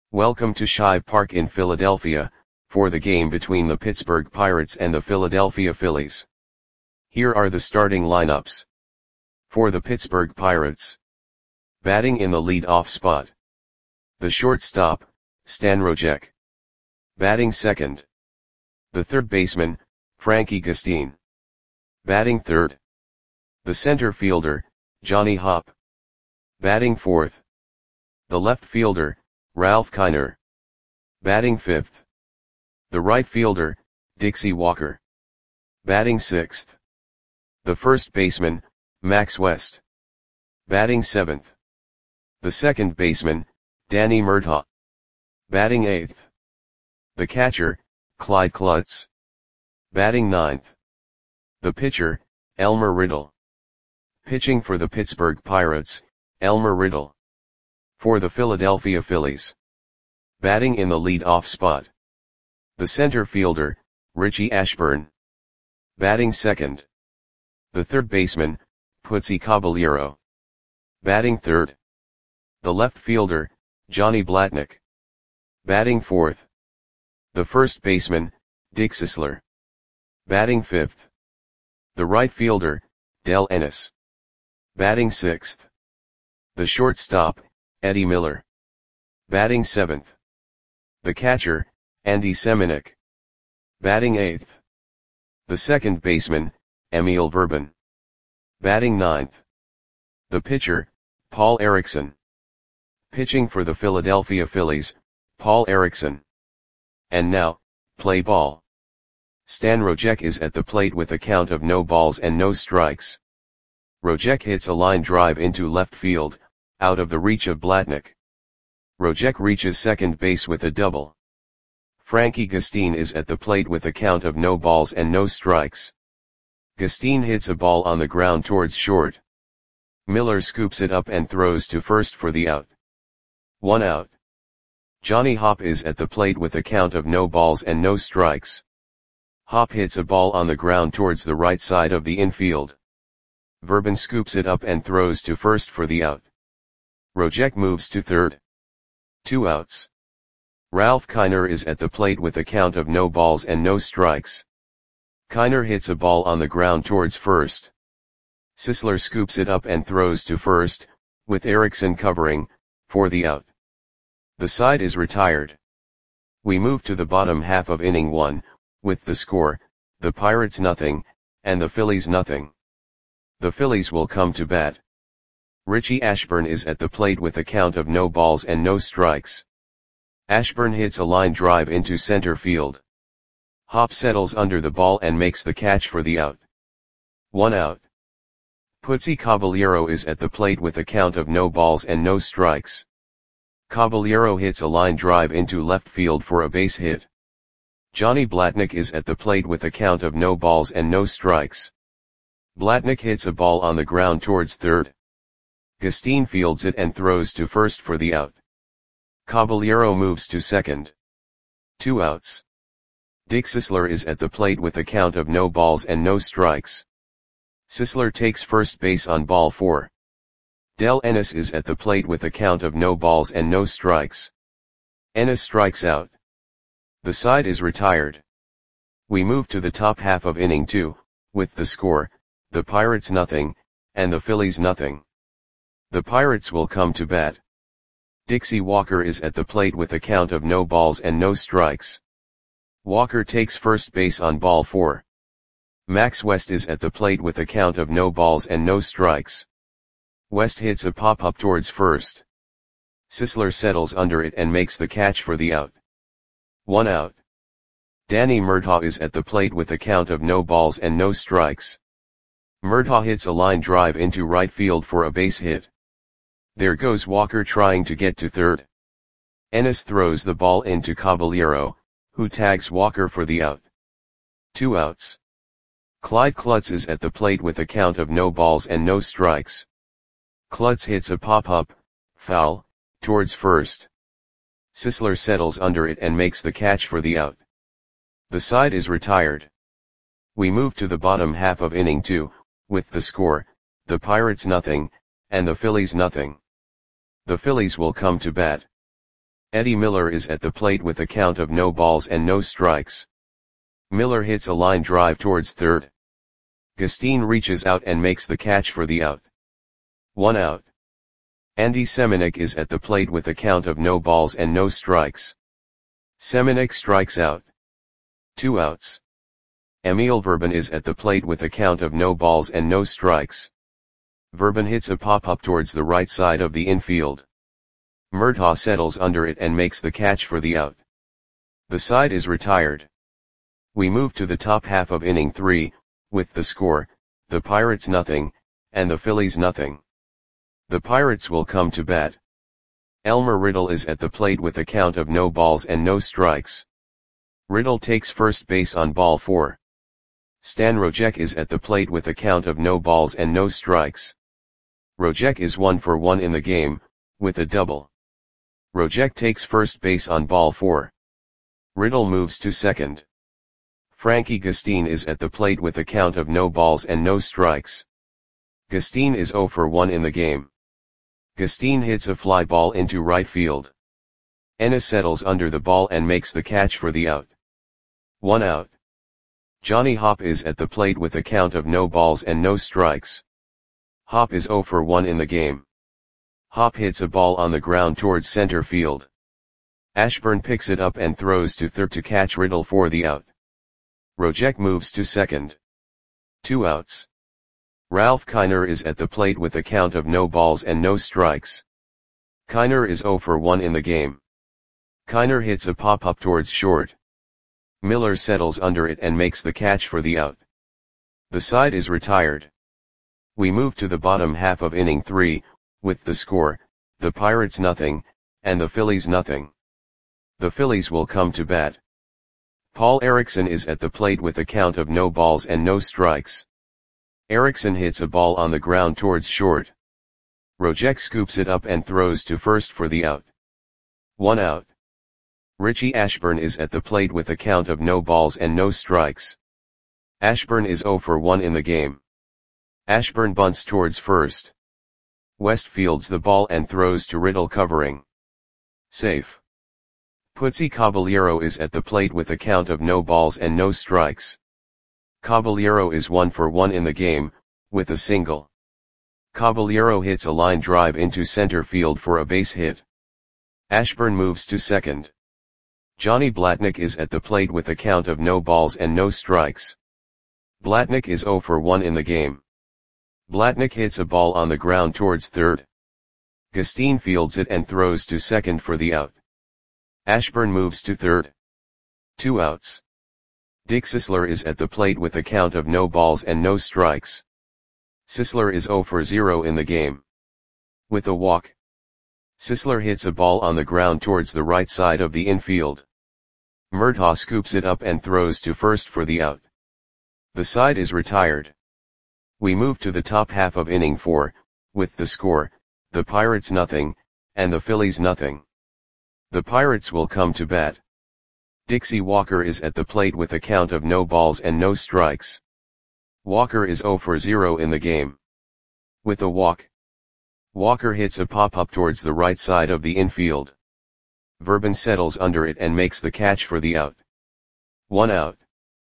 Welcome to Shive Park in Philadelphia, for the game between the Pittsburgh Pirates and the Philadelphia Phillies. Here are the starting lineups. For the Pittsburgh Pirates. Batting in the lead-off spot. The shortstop, Stan Rojek. Batting second. The third baseman, Frankie Gustin. Batting third. The center fielder, Johnny Hopp. Batting fourth. The left fielder, Ralph Kiner. Batting fifth. The right fielder, Dixie Walker. Batting sixth. The first baseman, Max West. Batting seventh. The second baseman, Danny Murtaugh. Batting eighth. The catcher, Clyde Klutz. Batting ninth. The pitcher, Elmer Riddle. Pitching for the Pittsburgh Pirates, Elmer Riddle. For the Philadelphia Phillies. Batting in the lead-off spot. The center fielder, Richie Ashburn. Batting second. The third baseman, Putsy Caballero. Batting third. The left fielder, Johnny Blatnick. Batting fourth. The first baseman, Dick Sisler. Batting fifth. The right fielder, Del Ennis. Batting sixth. The shortstop, Eddie Miller. Batting seventh. The catcher, Andy Semenuk. Batting eighth. The second baseman, Emil Verban. Batting ninth. The pitcher, Paul Erickson. Pitching for the Philadelphia Phillies, Paul Erickson. And now, play ball. Stan Rojek is at the plate with a count of no balls and no strikes. Rojek hits a line drive into left field, out of the reach of Blatnick. Rojek reaches second base with a double. Frankie Gustin is at the plate with a count of no balls and no strikes. Gustin hits a ball on the ground towards short. Miller scoops it up and throws to first for the out. 1 out. Johnny Hopp is at the plate with a count of no balls and no strikes. Hopp hits a ball on the ground towards the right side of the infield. Verban scoops it up and throws to first for the out. Rojek moves to third. 2 outs. Ralph Kiner is at the plate with a count of no balls and no strikes. Kiner hits a ball on the ground towards first. Sisler scoops it up and throws to first, with Erickson covering, for the out. The side is retired. We move to the bottom half of inning 1, with the score, the Pirates nothing, and the Phillies nothing. The Phillies will come to bat. Richie Ashburn is at the plate with a count of no balls and no strikes. Ashburn hits a line drive into center field. Hopp settles under the ball and makes the catch for the out. 1 out. Putsy Caballero is at the plate with a count of no balls and no strikes. Caballero hits a line drive into left field for a base hit. Johnny Blatnick is at the plate with a count of no balls and no strikes. Blatnick hits a ball on the ground towards third. Gustin fields it and throws to first for the out. Caballero moves to second. 2 outs. Dick Sisler is at the plate with a count of no balls and no strikes. Sisler takes first base on ball 4. Del Ennis is at the plate with a count of no balls and no strikes. Ennis strikes out. The side is retired. We move to the top half of inning 2, with the score, the Pirates nothing, and the Phillies nothing. The Pirates will come to bat. Dixie Walker is at the plate with a count of no balls and no strikes. Walker takes first base on ball 4. Max West is at the plate with a count of no balls and no strikes. West hits a pop-up towards first. Sisler settles under it and makes the catch for the out. 1 out. Danny Murtaugh is at the plate with a count of no balls and no strikes. Murtaugh hits a line drive into right field for a base hit. There goes Walker trying to get to third. Ennis throws the ball into Caballero, who tags Walker for the out. 2 outs. Clyde Klutz is at the plate with a count of no balls and no strikes. Klutz hits a pop-up, foul, towards first. Sisler settles under it and makes the catch for the out. The side is retired. We move to the bottom half of inning 2, with the score, the Pirates nothing, and the Phillies nothing. The Phillies will come to bat. Eddie Miller is at the plate with a count of no balls and no strikes. Miller hits a line drive towards third. Gustin reaches out and makes the catch for the out. 1 out. Andy Semenuk is at the plate with a count of no balls and no strikes. Semenuk strikes out. 2 outs. Emil Verban is at the plate with a count of no balls and no strikes. Verban hits a pop-up towards the right side of the infield. Murtaugh settles under it and makes the catch for the out. The side is retired. We move to the top half of inning 3, with the score, the Pirates nothing, and the Phillies nothing. The Pirates will come to bat. Elmer Riddle is at the plate with a count of no balls and no strikes. Riddle takes first base on ball 4. Stan Rojek is at the plate with a count of no balls and no strikes. Rojek is 1 for 1 in the game, with a double. Rojek takes first base on ball 4. Riddle moves to second. Frankie Gustin is at the plate with a count of no balls and no strikes. Gustin is 0 for 1 in the game. Gustin hits a fly ball into right field. Ennis settles under the ball and makes the catch for the out. 1 out. Johnny Hopp is at the plate with a count of no balls and no strikes. Hopp is 0 for 1 in the game. Hopp hits a ball on the ground towards center field. Ashburn picks it up and throws to third to catch Riddle for the out. Rojek moves to second. 2 outs. Ralph Kiner is at the plate with a count of no balls and no strikes. Kiner is 0 for 1 in the game. Kiner hits a pop-up towards short. Miller settles under it and makes the catch for the out. The side is retired. We move to the bottom half of inning 3, with the score, the Pirates nothing, and the Phillies nothing. The Phillies will come to bat. Paul Erickson is at the plate with a count of no balls and no strikes. Erickson hits a ball on the ground towards short. Rojek scoops it up and throws to first for the out. 1 out. Richie Ashburn is at the plate with a count of no balls and no strikes. Ashburn is 0 for 1 in the game. Ashburn bunts towards first. West fields the ball and throws to Riddle covering. Safe. Putzi Caballero is at the plate with a count of no balls and no strikes. Caballero is 1 for 1 in the game, with a single. Caballero hits a line drive into center field for a base hit. Ashburn moves to second. Johnny Blatnick is at the plate with a count of no balls and no strikes. Blatnick is 0 for 1 in the game. Blatnick hits a ball on the ground towards third. Gustin fields it and throws to second for the out. Ashburn moves to third. 2 outs. Dick Sisler is at the plate with a count of no balls and no strikes. Sisler is 0 for 0 in the game. With a walk. Sisler hits a ball on the ground towards the right side of the infield. Murtaugh scoops it up and throws to first for the out. The side is retired. We move to the top half of inning 4, with the score, the Pirates nothing, and the Phillies nothing. The Pirates will come to bat. Dixie Walker is at the plate with a count of no balls and no strikes. Walker is 0 for 0 in the game. With a walk. Walker hits a pop-up towards the right side of the infield. Verban settles under it and makes the catch for the out. 1 out.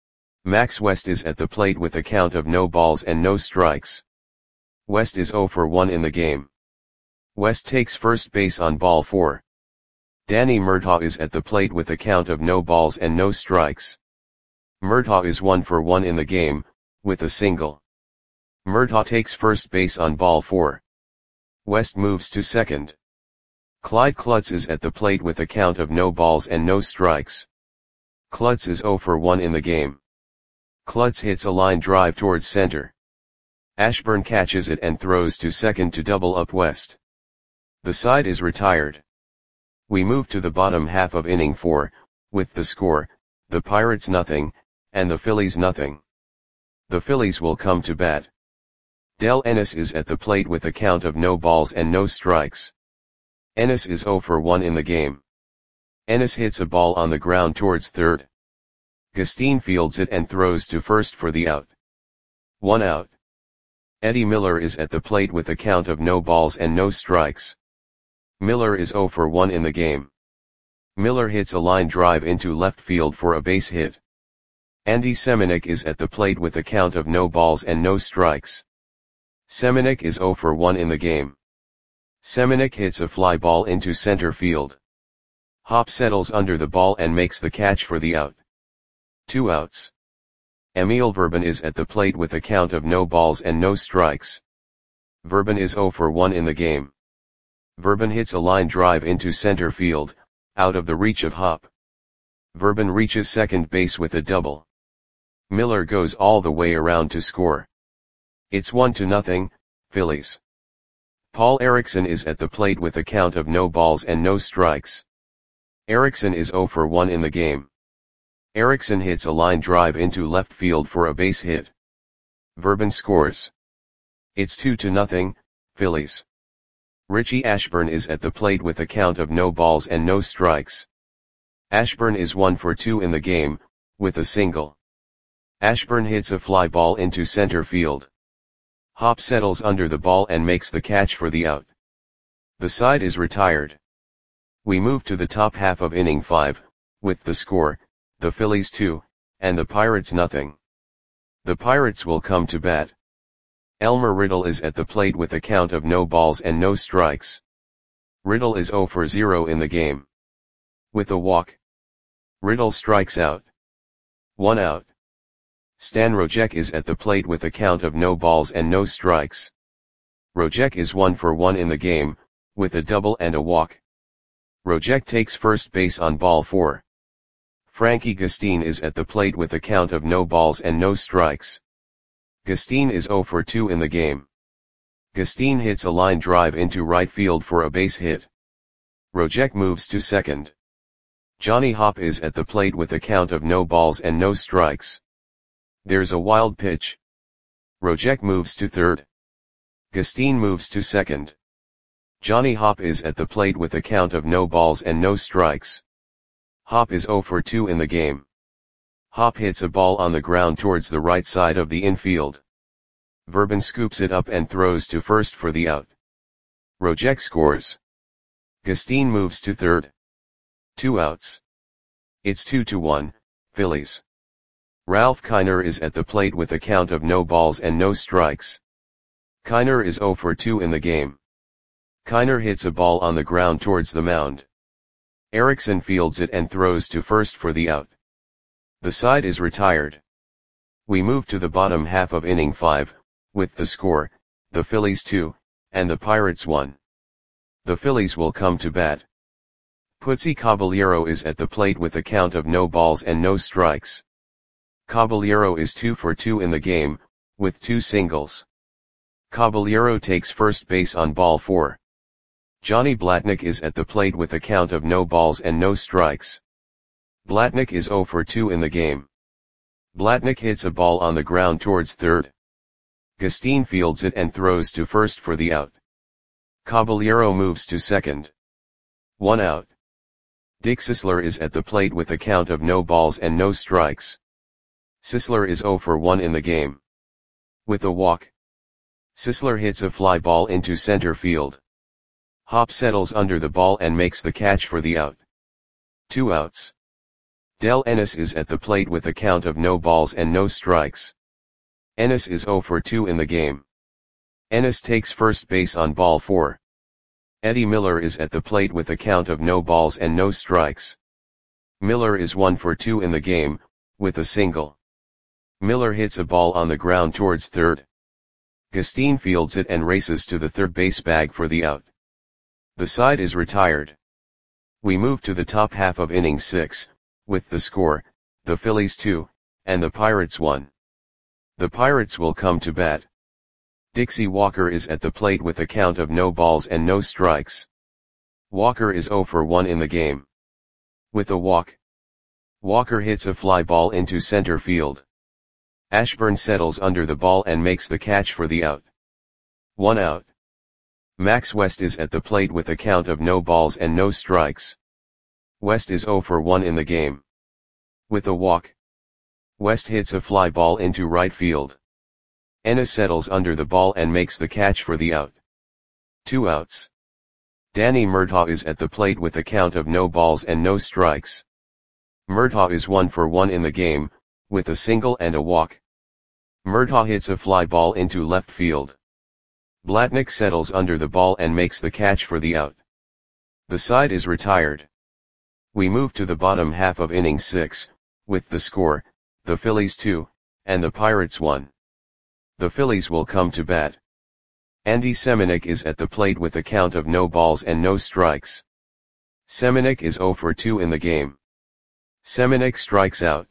Max West is at the plate with a count of no balls and no strikes. West is 0 for 1 in the game. West takes first base on ball 4. Danny Murtaugh is at the plate with a count of no balls and no strikes. Murtaugh is 1 for 1 in the game, with a single. Murtaugh takes first base on ball 4. West moves to second. Clyde Klutz is at the plate with a count of no balls and no strikes. Klutz is 0 for 1 in the game. Klutz hits a line drive towards center. Ashburn catches it and throws to second to double up West. The side is retired. We move to the bottom half of inning 4, with the score, the Pirates nothing, and the Phillies nothing. The Phillies will come to bat. Del Ennis is at the plate with a count of no balls and no strikes. Ennis is 0 for 1 in the game. Ennis hits a ball on the ground towards third. Gustin fields it and throws to first for the out. 1 out. Eddie Miller is at the plate with a count of no balls and no strikes. Miller is 0 for 1 in the game. Miller hits a line drive into left field for a base hit. Andy Semeniuk is at the plate with a count of no balls and no strikes. Semeniuk is 0 for 1 in the game. Semeniuk hits a fly ball into center field. Hop settles under the ball and makes the catch for the out. 2 outs. Emil Verban is at the plate with a count of no balls and no strikes. Verban is 0 for 1 in the game. Verban hits a line drive into center field, out of the reach of Hop. Verban reaches second base with a double. Miller goes all the way around to score. It's 1-0, Phillies. Paul Erickson is at the plate with a count of no balls and no strikes. Erickson is 0 for 1 in the game. Erickson hits a line drive into left field for a base hit. Verban scores. It's 2-0, Phillies. Richie Ashburn is at the plate with a count of no balls and no strikes. Ashburn is 1 for 2 in the game, with a single. Ashburn hits a fly ball into center field. Hop settles under the ball and makes the catch for the out. The side is retired. We move to the top half of inning 5, with the score, the Phillies 2, and the Pirates nothing. The Pirates will come to bat. Elmer Riddle is at the plate with a count of no balls and no strikes. Riddle is 0 for 0 in the game. With a walk. Riddle strikes out. 1 out. Stan Rojek is at the plate with a count of no balls and no strikes. Rojek is 1 for 1 in the game, with a double and a walk. Rojek takes first base on ball 4. Frankie Gustin is at the plate with a count of no balls and no strikes. Gustin is 0 for 2 in the game. Gustin hits a line drive into right field for a base hit. Rojek moves to second. Johnny Hop is at the plate with a count of no balls and no strikes. There's a wild pitch. Rojek moves to third. Gustin moves to second. Johnny Hop is at the plate with a count of no balls and no strikes. Hop is 0 for 2 in the game. Hop hits a ball on the ground towards the right side of the infield. Verban scoops it up and throws to first for the out. Rojek scores. Gustin moves to third. 2 outs. It's 2-1, Phillies. Ralph Kiner is at the plate with a count of no balls and no strikes. Kiner is 0 for 2 in the game. Kiner hits a ball on the ground towards the mound. Erickson fields it and throws to first for the out. The side is retired. We move to the bottom half of inning 5, with the score, the Phillies 2, and the Pirates 1. The Phillies will come to bat. Putsy Caballero is at the plate with a count of no balls and no strikes. Caballero is 2 for 2 in the game, with 2 singles. Caballero takes first base on ball 4. Johnny Blatnick is at the plate with a count of no balls and no strikes. Blatnick is 0 for 2 in the game. Blatnick hits a ball on the ground towards third. Gustin fields it and throws to first for the out. Caballero moves to second. 1 out. Dick Sisler is at the plate with a count of no balls and no strikes. Sisler is 0 for 1 in the game. With a walk. Sisler hits a fly ball into center field. Hop settles under the ball and makes the catch for the out. 2 outs. Del Ennis is at the plate with a count of no balls and no strikes. Ennis is 0 for 2 in the game. Ennis takes first base on ball 4. Eddie Miller is at the plate with a count of no balls and no strikes. Miller is 1 for 2 in the game, with a single. Miller hits a ball on the ground towards third. Gustin fields it and races to the third base bag for the out. The side is retired. We move to the top half of inning 6, with the score, the Phillies 2, and the Pirates 1. The Pirates will come to bat. Dixie Walker is at the plate with a count of no balls and no strikes. Walker is 0 for 1 in the game. With a walk. Walker hits a fly ball into center field. Ashburn settles under the ball and makes the catch for the out. 1 out. Max West is at the plate with a count of no balls and no strikes. West is 0 for 1 in the game. With a walk. West hits a fly ball into right field. Ennis settles under the ball and makes the catch for the out. 2 outs. Danny Murtaugh is at the plate with a count of no balls and no strikes. Murtaugh is 1 for 1 in the game, with a single and a walk. Murtaugh hits a fly ball into left field. Blatnick settles under the ball and makes the catch for the out. The side is retired. We move to the bottom half of inning 6, with the score, the Phillies 2, and the Pirates 1. The Phillies will come to bat. Andy Semenuk is at the plate with a count of no balls and no strikes. Semenuk is 0 for 2 in the game. Semenuk strikes out.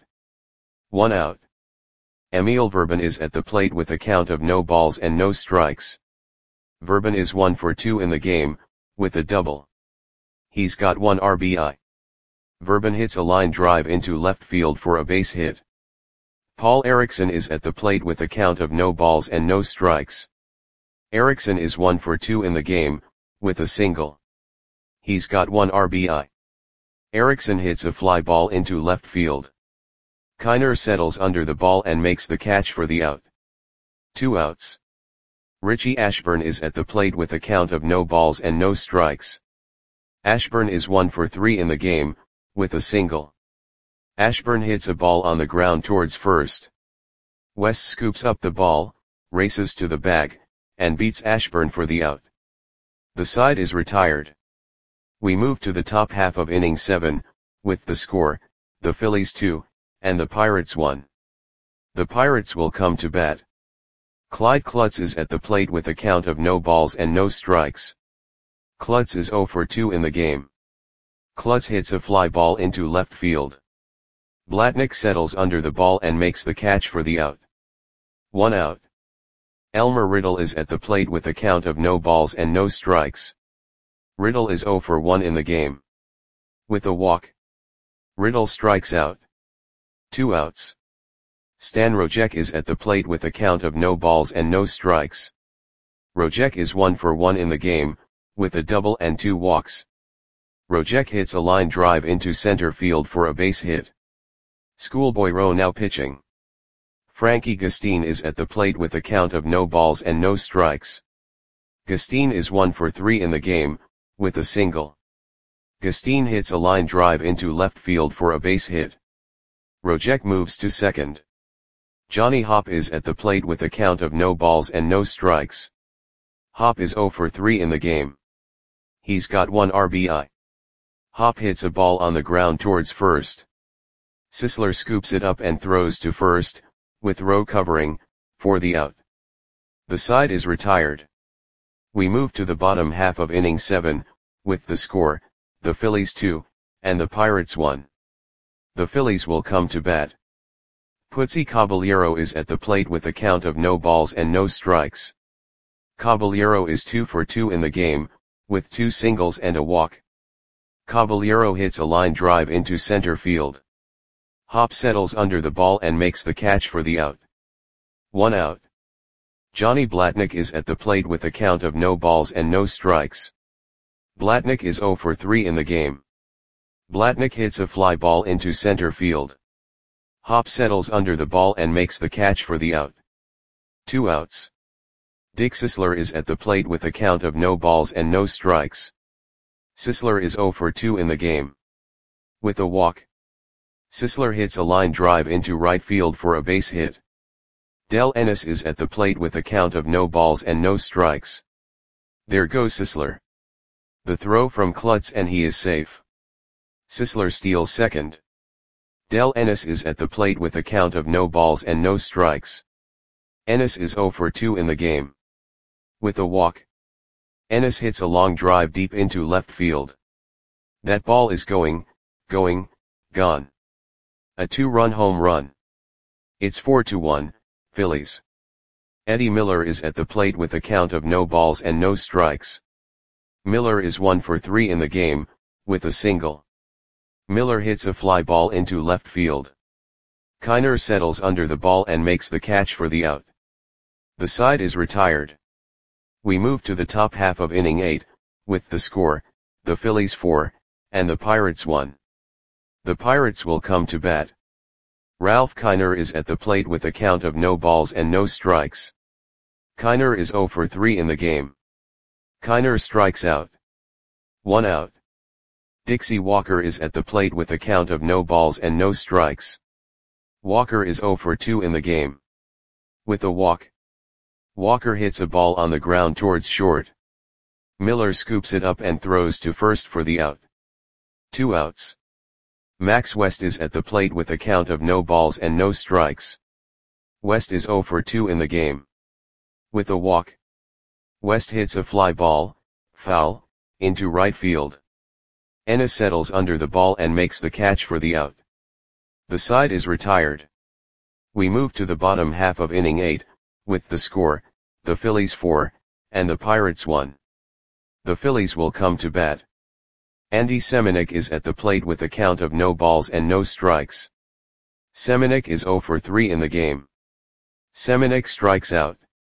1 out. Emil Verban is at the plate with a count of no balls and no strikes. Verban is 1 for 2 in the game, with a double. He's got 1 RBI. Verban hits a line drive into left field for a base hit. Paul Erickson is at the plate with a count of no balls and no strikes. Erickson is 1 for 2 in the game, with a single. He's got 1 RBI. Erickson hits a fly ball into left field. Kiner settles under the ball and makes the catch for the out. 2 outs. Richie Ashburn is at the plate with a count of no balls and no strikes. Ashburn is 1 for 3 in the game, with a single. Ashburn hits a ball on the ground towards first. West scoops up the ball, races to the bag, and beats Ashburn for the out. The side is retired. We move to the top half of inning 7, with the score, the Phillies 2, and the Pirates 1. The Pirates will come to bat. Clyde Klutz is at the plate with a count of no balls and no strikes. Klutz is 0 for 2 in the game. Klutz hits a fly ball into left field. Blatnick settles under the ball and makes the catch for the out. 1 out. Elmer Riddle is at the plate with a count of no balls and no strikes. Riddle is 0 for 1 in the game. With a walk. Riddle strikes out. 2 outs. Stan Rojek is at the plate with a count of no balls and no strikes. Rojek is 1 for 1 in the game, with a double and 2 walks. Rojek hits a line drive into center field for a base hit. Schoolboy Rowe now pitching. Frankie Gustine is at the plate with a count of no balls and no strikes. Gustine is 1 for 3 in the game, with a single. Gustine hits a line drive into left field for a base hit. Rojek moves to second. Johnny Hopp is at the plate with a count of no balls and no strikes. Hopp is 0 for 3 in the game. He's got 1 RBI. Hopp hits a ball on the ground towards first. Sisler scoops it up and throws to first, with Rowe covering, for the out. The side is retired. We move to the bottom half of inning 7, with the score, the Phillies 2, and the Pirates 1. The Phillies will come to bat. Putsy Caballero is at the plate with a count of no balls and no strikes. Caballero is 2 for 2 in the game, with 2 singles and a walk. Caballero hits a line drive into center field. Hopp settles under the ball and makes the catch for the out. 1 out. Johnny Blatnick is at the plate with a count of no balls and no strikes. Blatnick is 0 for 3 in the game. Blatnick hits a fly ball into center field. Hopp settles under the ball and makes the catch for the out. 2 outs. Dick Sisler is at the plate with a count of no balls and no strikes. Sisler is 0 for 2 in the game. With a walk. Sisler hits a line drive into right field for a base hit. Del Ennis is at the plate with a count of no balls and no strikes. There goes Sisler. The throw from Klutz and he is safe. Sisler steals second. Del Ennis is at the plate with a count of no balls and no strikes. Ennis is 0 for 2 in the game. With a walk. Ennis hits a long drive deep into left field. That ball is going, gone. A 2-run home run. It's 4-1, Phillies. Eddie Miller is at the plate with a count of no balls and no strikes. Miller is 1 for 3 in the game, with a single. Miller hits a fly ball into left field. Kiner settles under the ball and makes the catch for the out. The side is retired. We move to the top half of inning 8, with the score, the Phillies 4, and the Pirates 1. The Pirates will come to bat. Ralph Kiner is at the plate with a count of no balls and no strikes. Kiner is 0 for 3 in the game. Kiner strikes out. 1 out. Dixie Walker is at the plate with a count of no balls and no strikes. Walker is 0 for 2 in the game. With a walk, Walker hits a ball on the ground towards short. Miller scoops it up and throws to first for the out. 2 outs. Max West is at the plate with a count of no balls and no strikes. West is 0 for 2 in the game. With a walk, West hits a fly ball, foul, into right field. Ennis settles under the ball and makes the catch for the out. The side is retired. We move to the bottom half of inning 8, with the score, the Phillies 4, and the Pirates 1. The Phillies will come to bat. Andy Semenuk is at the plate with a count of no balls and no strikes. Semenuk is 0 for 3 in the game. Semenuk strikes out.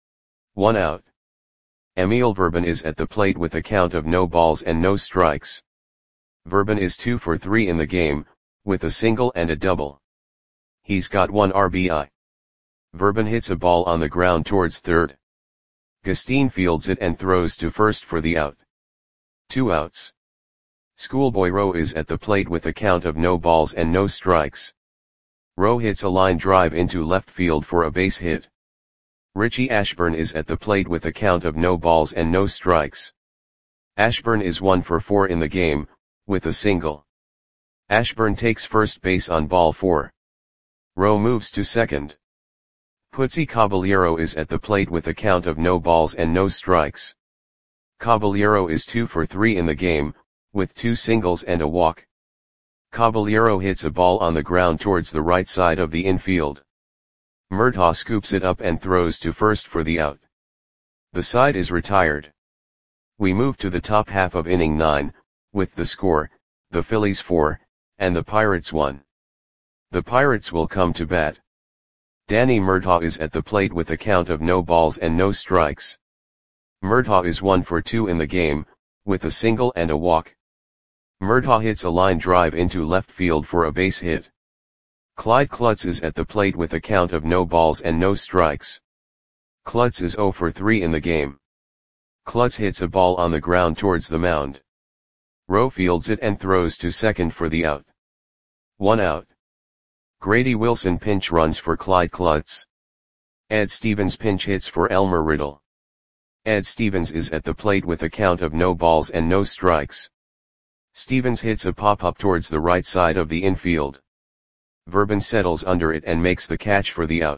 1 out. Emil Verban is at the plate with a count of no balls and no strikes. Verban is 2 for 3 in the game, with a single and a double. He's got 1 RBI. Verban hits a ball on the ground towards third. Gustine fields it and throws to first for the out. 2 outs. Schoolboy Rowe is at the plate with a count of no balls and no strikes. Rowe hits a line drive into left field for a base hit. Richie Ashburn is at the plate with a count of no balls and no strikes. Ashburn is 1 for 4 in the game, with a single. Ashburn takes first base on ball 4. Rowe moves to second. Putzi Caballero is at the plate with a count of no balls and no strikes. Caballero is 2 for 3 in the game, with 2 singles and a walk. Caballero hits a ball on the ground towards the right side of the infield. Murtaugh scoops it up and throws to first for the out. The side is retired. We move to the top half of inning 9, with the score, the Phillies 4, and the Pirates 1. The Pirates will come to bat. Danny Murtaugh is at the plate with a count of no balls and no strikes. Murtaugh is 1 for 2 in the game, with a single and a walk. Murtaugh hits a line drive into left field for a base hit. Clyde Klutz is at the plate with a count of no balls and no strikes. Klutz is 0 for 3 in the game. Klutz hits a ball on the ground towards the mound. Rowe fields it and throws to second for the out. 1 out. Grady Wilson pinch runs for Clyde Klutz. Ed Stevens pinch hits for Elmer Riddle. Ed Stevens is at the plate with a count of no balls and no strikes. Stevens hits a pop-up towards the right side of the infield. Verban settles under it and makes the catch for the out.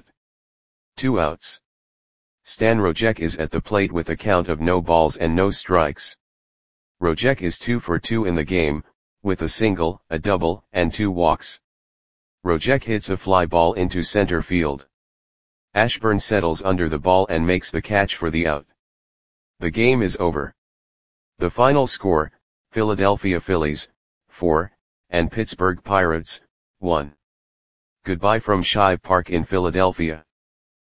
2 outs. Stan Rojek is at the plate with a count of no balls and no strikes. Rojek is 2 for 2 in the game, with a single, a double, and 2 walks. Rojek hits a fly ball into center field. Ashburn settles under the ball and makes the catch for the out. The game is over. The final score, Philadelphia Phillies, 4, and Pittsburgh Pirates, 1. Goodbye from Shive Park in Philadelphia.